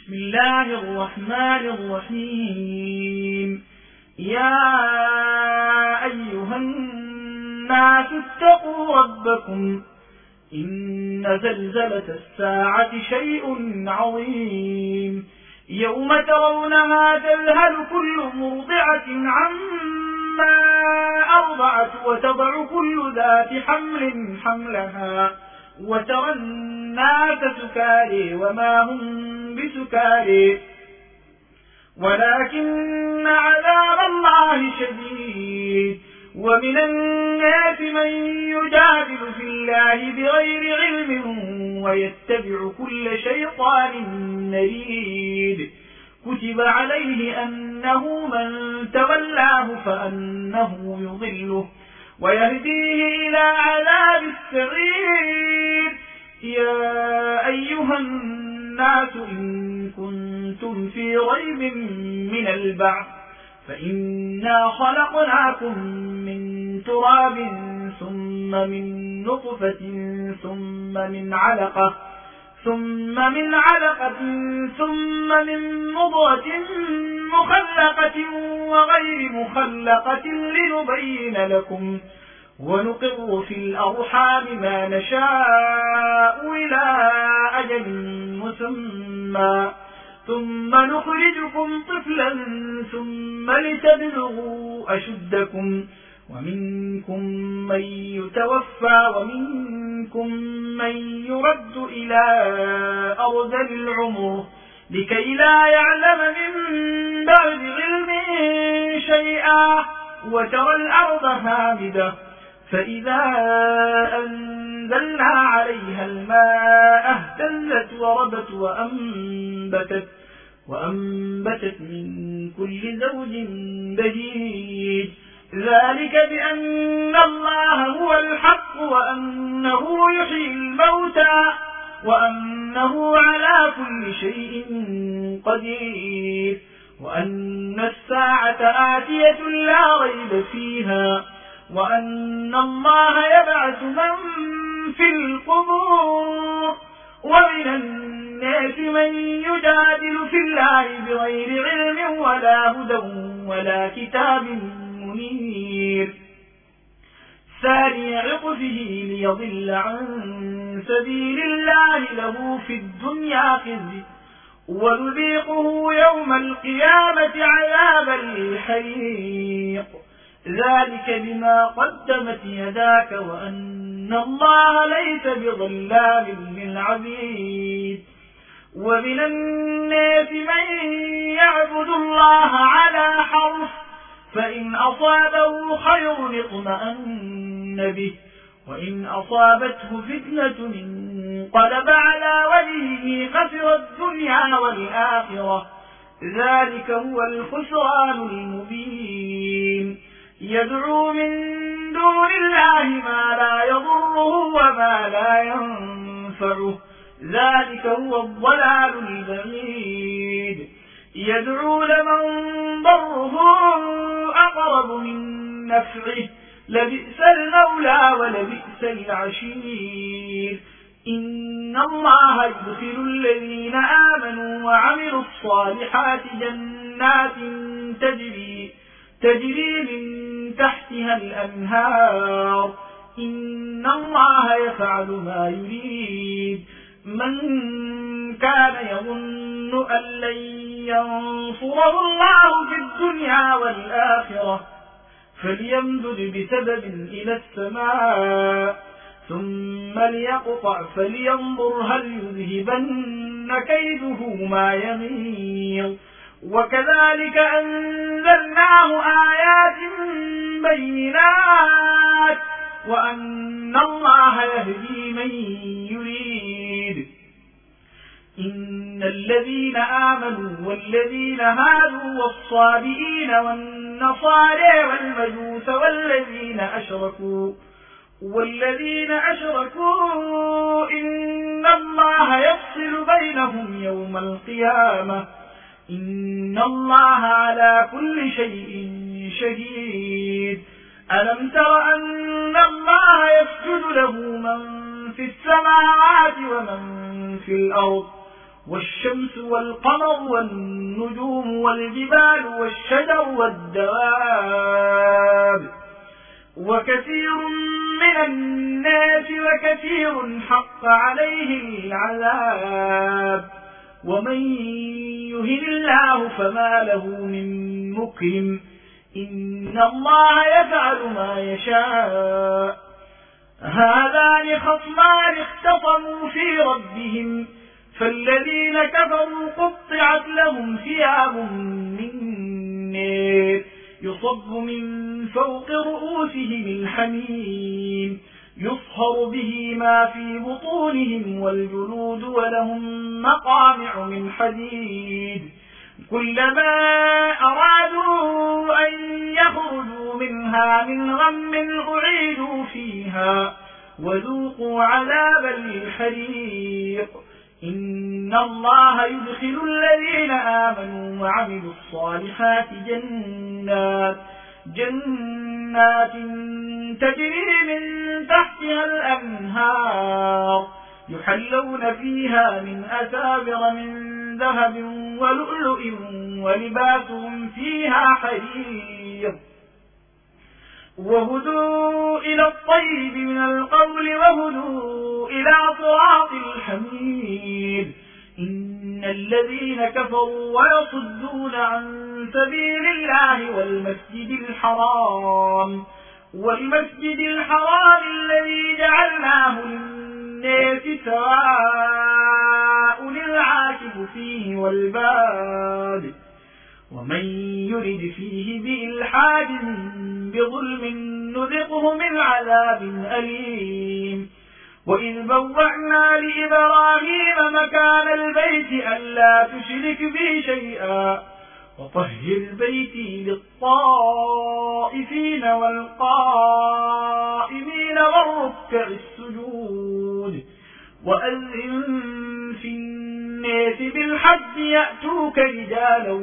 بسم الله الرحمن الرحيم. يا أيها الناس اتقوا ربكم إن زلزلة الساعة شيء عظيم يوم ترونها تذهل كل مرضعة عما أرضعت وتضع كل ذات حمل حملها وترى الناس سكاري وما هم بسكاري ولكن عذاب الله شديد. ومن الناس من يجادل في الله بغير علم ويتبع كل شيطان مريد. كتب عليه أنه من تولاه فأنه يضله ويهديه إلى عذاب السعير. يا أيها الناس إن كنتم في ريب من البعث فإنا خلقناكم من تراب ثم من نطفة ثم من علقة ثم من مضغة مخلقة وغير مخلقة لنبين لكم ونقر في الأرحام ما نشاء إلى أجل مسمى ثم نخرجكم طفلا ثم لتبلغوا أشدكم ومنكم من يتوفى ومنكم من يرد إلى أرذل العمر لكي لا يعلم من بعد علم شيئا. وترى الأرض هامدة فإذا أنزلنا عليها الماء اهتزت وربت وأنبتت من كل زوج بهيج. ذلك بأن الله هو الحق وأنه يحيي الموتى وأنه على كل شيء قدير وأن الساعة آتية لا ريب فيها وأن الله يبعث من في القبور. ومن الناس من يجادل في الله بغير علم ولا هدى ولا كتاب منير. ثاني عطفه ليضل عن سبيل الله له في الدنيا خزي ونذيقه يوم القيامة عذاب الحريق. ذلك بما قدمت يداك وأن الله ليس بظلام للعبيد. ومن الناس من يعبد الله على حرف فإن أصابه خير اطمأن به وإن أصابته فتنة انقلب على وجهه خسر الدنيا والآخرة. ذلك هو الخسران المبين. يدعو من دون الله ما لا يضره وما لا ينفعه ذلك هو الضلال البعيد. يدعو لمن ضره أقرب من نفعه لبئس المولى ولبئس العشير. إن الله يدخل الذين آمنوا وعملوا الصالحات جنات تجري من تحتها الأنهار. إن الله يفعل ما يريد. من كان يظن أن لن ينصره الله في الدنيا والآخرة فليمدد بسبب إلى السماء ثم ليقطع فلينظر هل يذهبن كيده ما يغيظ. وكذلك أنزلناه آيات بينات وأن الله يهدي من يريد. إن الذين آمنوا والذين هادوا والصابئين والنصارى والمجوس والذين أشركوا إن الله يفصل بينهم يوم القيامة. إن الله على كل شيء شهيد. ألم تر أن الله يسجد له من في السماوات ومن في الأرض والشمس والقمر والنجوم والجبال والشجر والدواب وكثير من الناس وكثير حق عليه العذاب ومن يهن الله فما له من مكرم إن الله يفعل ما يشاء هذان خصمان اختصموا في ربهم فالذين كفروا قطعت لهم ثياب من نار يصب من فوق رؤوسهم الحميم يصهر به ما في بطونهم والجلود ولهم مقامع من حديد كلما أرادوا أن يخرجوا منها من غم أعيدوا فيها وذوقوا عذاب الحريق إن الله يدخل الذين آمنوا وعملوا الصالحات جنات تجري من تحتها الأنهار يحلون فيها من أساور من ذهب ولؤلؤ ولباسهم فيها حرير وهدوا إلى الطيب من القول وهدوا إلى صراط الحميد إن الذين كفروا ويصدون عن سبيل الله والمسجد الحرام الذي جعلناه للناس سواء العاكف فيه والباد ومن يرد فيه بإلحاد بظلم نذقه من عذاب أليم وإذ بوأنا لإبراهيم مكان البيت ألا تشرك بي شيئا وطهر بيتي للطائفين والقائمين والركع السجود وأذن في الناس بالحج يأتوك رجالا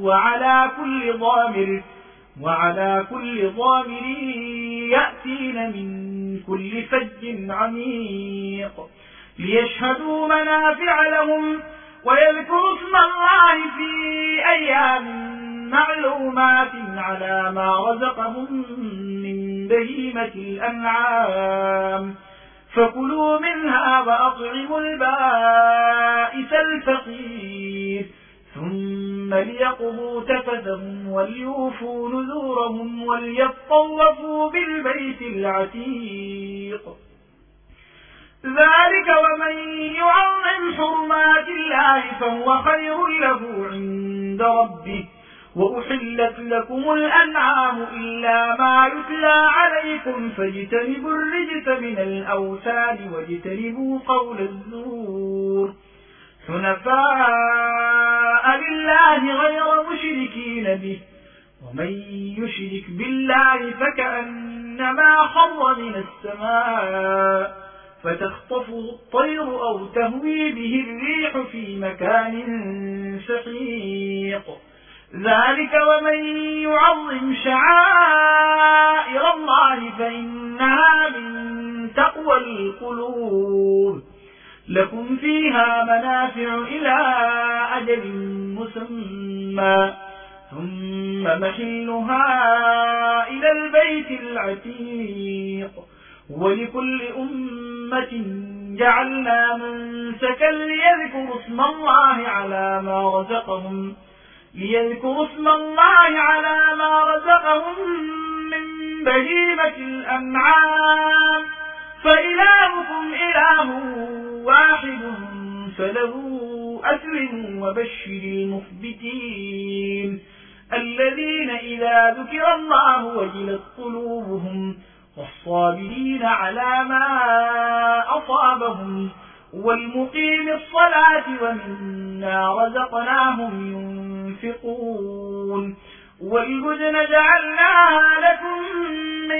وعلى كل ضامر يأتين من كل فج عميق ليشهدوا منافع لهم ويذكروا اسم الله في أيام معلومات على ما رزقهم من بهيمة الأنعام فكلوا منها وأطعموا البائس الفقير ثم ليقضوا تفثهم وليوفوا نذورهم وليطوفوا بالبيت العتيق ذلك ومن يعظم حرمات الله فهو خير له عند ربه وأحلت لكم الأنعام إلا ما يتلى عليكم فاجتنبوا الرجس من الأوثان واجتنبوا قول الزور حنفاء لله غير مشركين به ومن يشرك بالله فكأنما خر من السماء فتخطفه الطير أو تهوي به الريح في مكان سحيق ذلك ومن يعظم شعائر الله فإنها من تقوى القلوب لكم فيها منافع إلى أجل مسمى ثم محلها إلى البيت العتيق ولكل أمة جعلنا منسكا ليذكروا اسم الله على ما رزقهم من بهيمة الأنعام فإلهكم إله واحد فله أسلموا وبشر المخبتين الذين إذا ذكر الله وجلت قلوبهم والصابرين على ما أصابهم والمقيم الصلاة ومما رزقناهم ينفقون والبدن جعلناها لكم من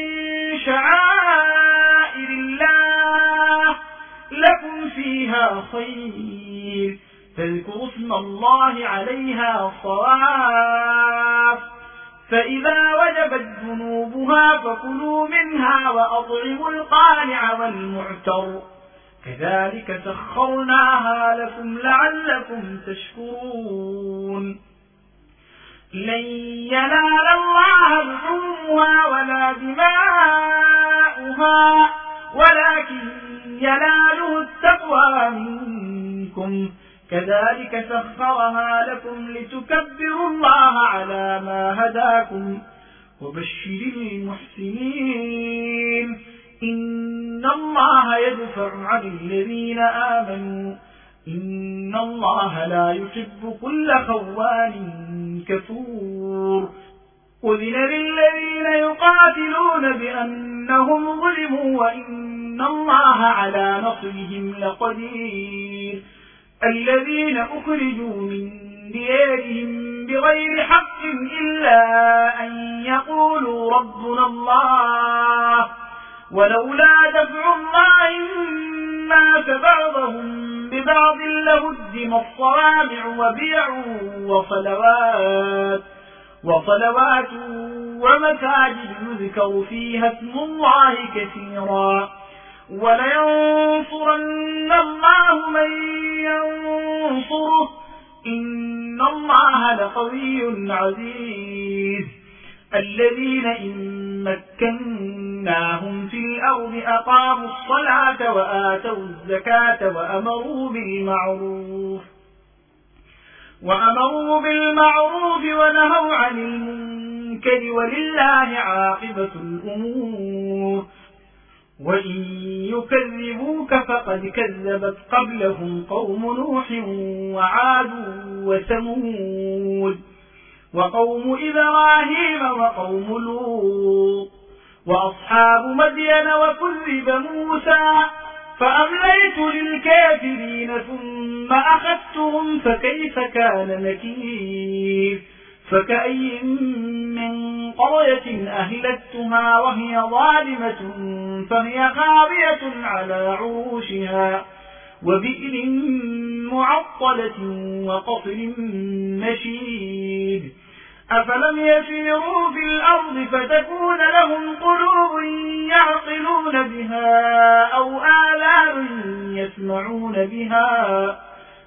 شعائر الله لكم فيها خير فاذكروا اسم الله عليها صواف فإذا وجبت جنوبها فكلوا منها وأطعموا القانع والمعتر كذلك سخرناها لكم لعلكم تشكرون لن ينال الله لحومها ولا دماؤها ولكن يناله التقوى منكم كذلك سخرها لكم لتكبروا الله على ما هداكم وبشر المحسنين إن الله يدفع عن الذين آمنوا إن الله لا يحب كل خوان كفور أذن للذين يقاتلون بأنهم ظلموا وإن الله على نصرهم لقدير الذين أخرجوا من ديارهم بغير حق إلا أن يقولوا ربنا الله ولولا دفع الله الناس بعضهم ببعض لهدمت صوامع وبيع وصلوات ومساجد يذكر فيها اسم الله كثيرا ولينصرن الله من ينصره إن الله لقوي عزيز الذين إن مكناهم في الأرض أقاموا الصلاة وآتوا الزكاة وأمروا بالمعروف ونهوا عن المنكر ولله عاقبة الأمور وإن يكذبوك فقد كذبت قبلهم قوم نوح وعاد وثمود وقوم إبراهيم وقوم لوط وأصحاب مدين وكذب موسى فأمليت للكافرين ثم أخذتهم فكيف كان نكير فكأي من قرية أهلكتها وهي ظالمة فهي خاوية على عروشها وبئر معطلة وقصر مشيد أفلم يسيروا في الأرض فتكون لهم قلوب يعقلون بها أو آلام يسمعون بها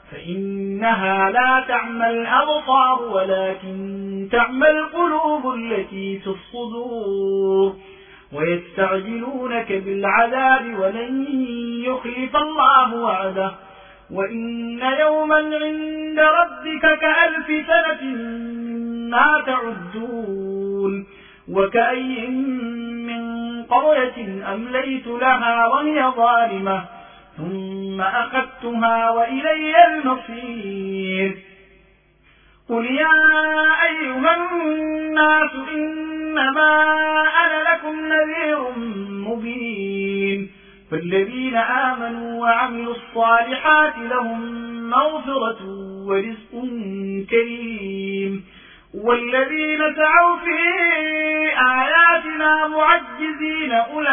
فإنها لا تعمى الأبصار ولكن تعمى القلوب التي في الصدور ويستعجلونك بالعذاب ولن يخلف الله وعده وإن يوما عند ربك كألف سنة ما تعدون وكأي من قرية أمليت لها وهي ظالمة ثم أخذتها وإلي المصير قل يا أيها الناس إنما أنا لكم نذير مبين فالذين آمنوا وعملوا الصالحات لهم مغفرة ورزق كريم والذين سعوا في آياتنا معجزين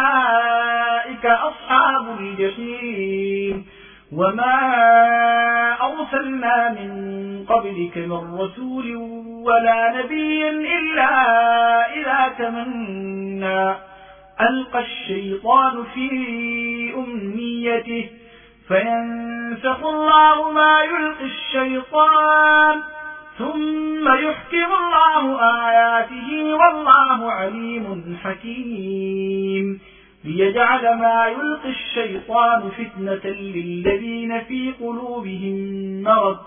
أولئك أصحاب الجحيم وما أرسلنا من قبلك من رسول ولا نبي إلا إذا تمنى ألقى الشيطان في أمنيته فينسخ الله ما يلقي الشيطان ثم يحكم الله آياته والله عليم حكيم ليجعل ما يلقي الشيطان فتنة للذين في قلوبهم مرض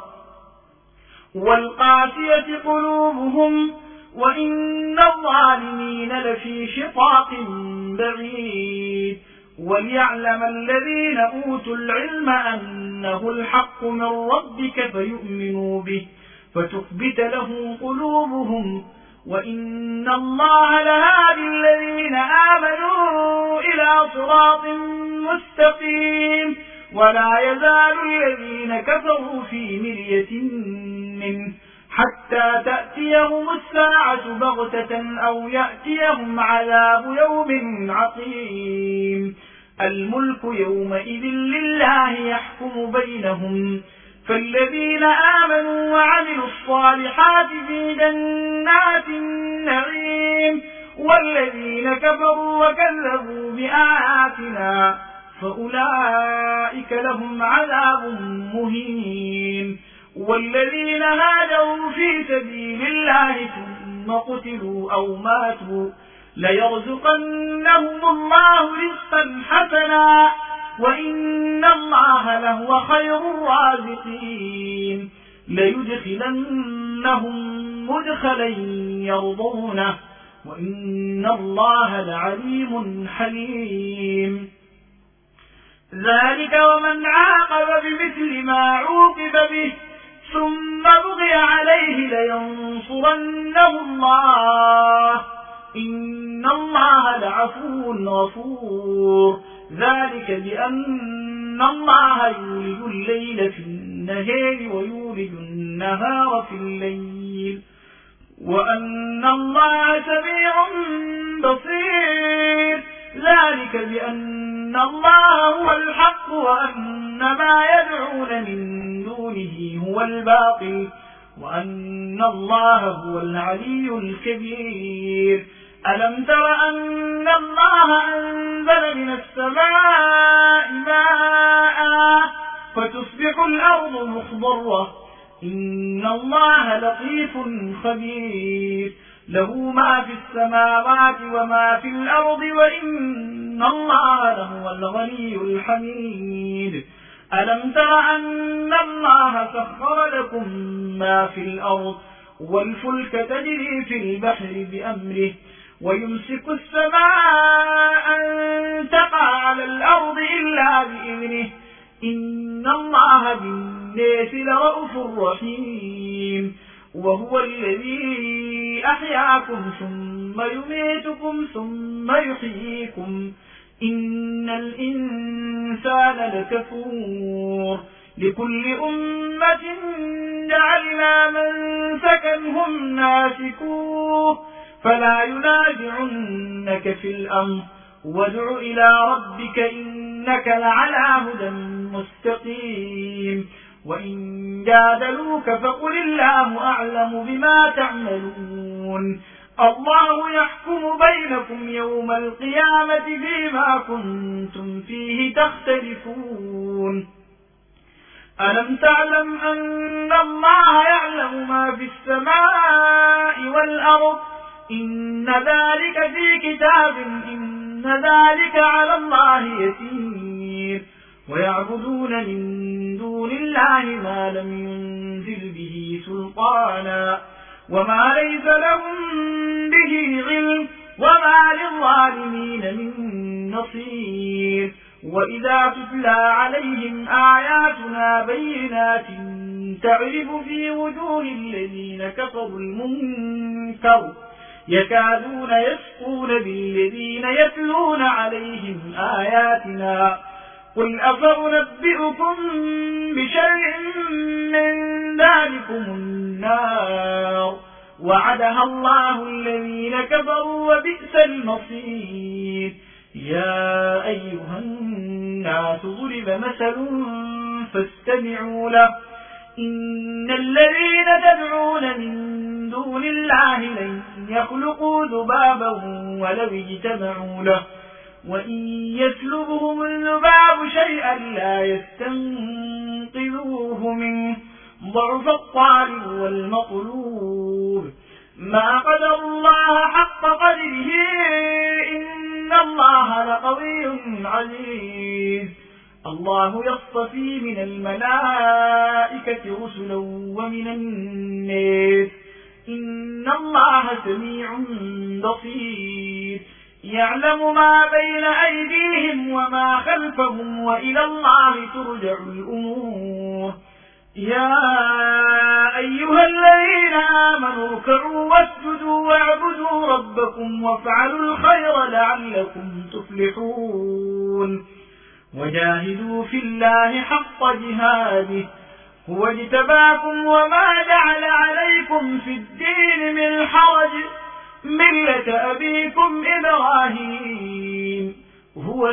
والقاسية قلوبهم وإن الظالمين لفي شقاق بعيد وليعلم الذين أوتوا العلم أنه الحق من ربك فيؤمنوا به فتخبت له قلوبهم وإن الله لهادي الذين آمنوا إلى صراط مستقيم ولا يزال الذين كفروا في مرية منه حتى تأتيهم الساعة بغتة أو يأتيهم عذاب يوم عقيم الملك يومئذ لله يحكم بينهم فالذين آمنوا وعملوا الصالحات في جنات النعيم والذين كفروا وكذبوا بآياتنا فأولئك لهم عذاب مهين. والذين هاجروا في سبيل الله ثم قتلوا أو ماتوا ليرزقنهم الله رزقا حسنا وإن الله لهو خير الرازقين. ليدخلنهم مدخلا يرضونه وإن الله لعليم حليم. ذلك ومن عاقب بمثل ما عوقب به ثم بغي عليه لينصرنه الله إن الله لعفو غفور. ذلك بأن الله يولج الليل في النهار ويولج النهار في الليل وأن الله سميع بصير. ذلك بأن الله هو الحق وأن ما يدعون من دونه هو الباطل وأن الله هو العلي الكبير. ألم تر أن الله أنزل من السماء ماء فتصبح الأرض مخضرة إن الله لطيف خبير. له ما في السماوات وما في الأرض وإن الله لهو الغني الحميد. ألم تر أن الله سخر لكم ما في الأرض والفلك تجري في البحر بأمره ويمسك السماء أن تقع على الأرض إلا بإذنه إن الله بالناس لرؤوف رحيم. وهو الذي أحياكم ثم يميتكم ثم يحييكم إن الإنسان لكفور. لكل أمة جعلنا منسكا هم ناسكوه فلا ينازعنك في الأمر وادع إلى ربك إنك لعلى هدى مستقيم. وإن جادلوك فقل الله أعلم بما تعملون. الله يحكم بينكم يوم القيامة فيما كنتم فيه تختلفون. ألم تعلم أن الله يعلم ما في السماء والأرض إن ذلك في كتاب إن ذلك على الله يسير. ويعبدون من دون الله ما لم ينزل به سلطانا وما ليس لهم به علم وما للظالمين من نصير. وإذا تتلى عليهم آياتنا بينات تعرف في وجوه الذين كفروا المنكر يكادون يسقون بالذين يتلون عليهم آياتنا. قل أفأنبئكم بشر من ذلكم النار وعدها الله الذين كفروا وبئس المصير. يا أيها الناس ضرب مثل فاستمعوا له إن الذين تدعون من دون الله لن يخلقوا ذبابا ولو اجتمعوا له وإن يسلبهم الذباب شيئا لا يستنقذوه منه ضعف الطالب والمطلوب. ما قدر الله حق قدره إن الله لقوي عزيز. الله يصطفي من الملائكة رسلا ومن الناس إن الله سميع بصير. يعلم ما بين أيديهم وما خلفهم وإلى الله ترجع الأمور. يا أيها الذين آمنوا اركعوا واسجدوا واعبدوا ربكم وافعلوا الخير لعلكم تفلحون. وجاهدوا في الله حق جهاده هو اجتباكم وما جعل عليكم في الدين من حرج ملة أبيكم إبراهيم هو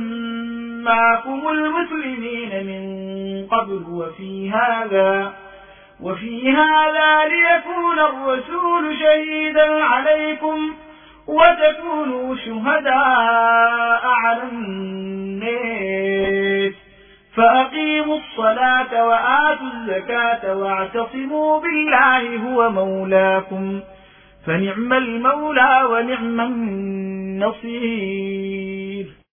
سماكم المسلمين من قبل وفي هذا ليكون الرسول شهيدا عليكم وتكونوا شهداء على الناس فأقيموا الصلاة وآتوا الزكاة واعتصموا بالله هو مولاكم فنعم المولى ونعم النصير.